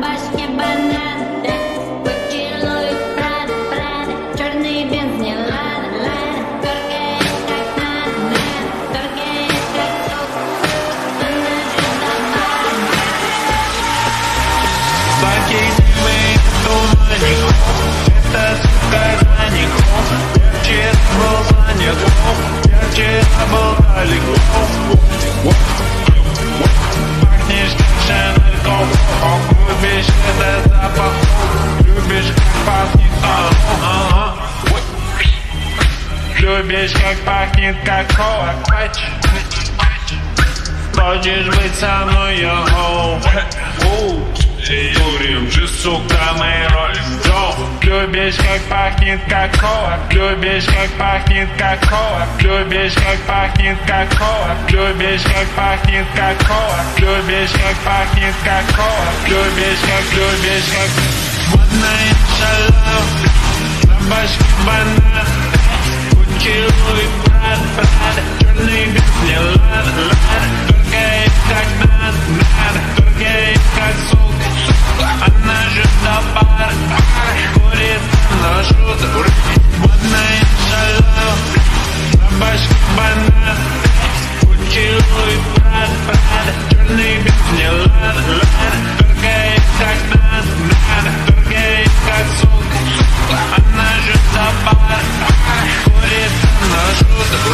башке банан, Гуччи, Луи, Прада, Прада, черный бенз не лада, лада, торгает как надо, торгает как сок, она же добавит. Покинемый туманик, это сука заник, я вчера был занят, я вчера был далеко. Пахнешь как Шанель Коко, любишь этот запах, любишь как пахнет оно, любишь как пахнет какао. Хочешь быть со мной, йо-хо? Курим же, сука, мои роли. Любишь как пахнет какао, любишь как пахнет какао, любишь как пахнет какао, любишь как пахнет какао, любишь как пахнет какао, любишь как модная шалава, на башке банан, Гуччи, Луи, Прада, Прада, черный бенз не лада, лада, торгает как надо, торгает как сука, она же добавит. Курит на шуток, модная шалава, на башке банан, Гуччи, Луи, Прада, Прада, черный бенз не лада, лада, торгает как надо, торгает как сука, она же добавит. Курит на шуток.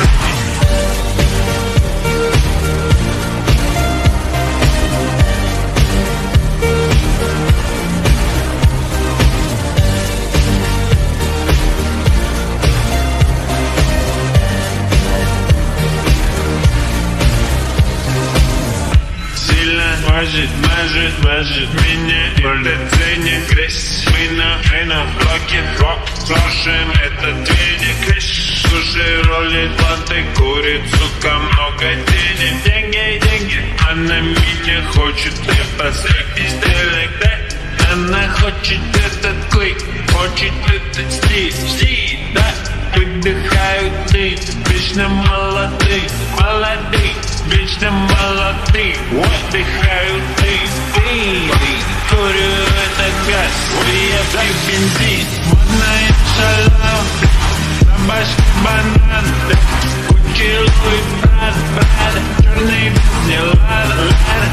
Мажет меня улицейник грязь. Мы на рок, слушаем этот веник. Слушай, ролит латы, курит, сука, много денег. Деньги, она меня хочет, я посреди стрелок, да? Она хочет этот клик, хочет этот стиль, да? Выдыхают ты, вечно молодые, вечно молодые, выдыхают ты, курю этот газ, я пью бензин, модная шалава, на башке банан, Гуччи, Луи, Прада, Прада, черный бенз не лада, лада,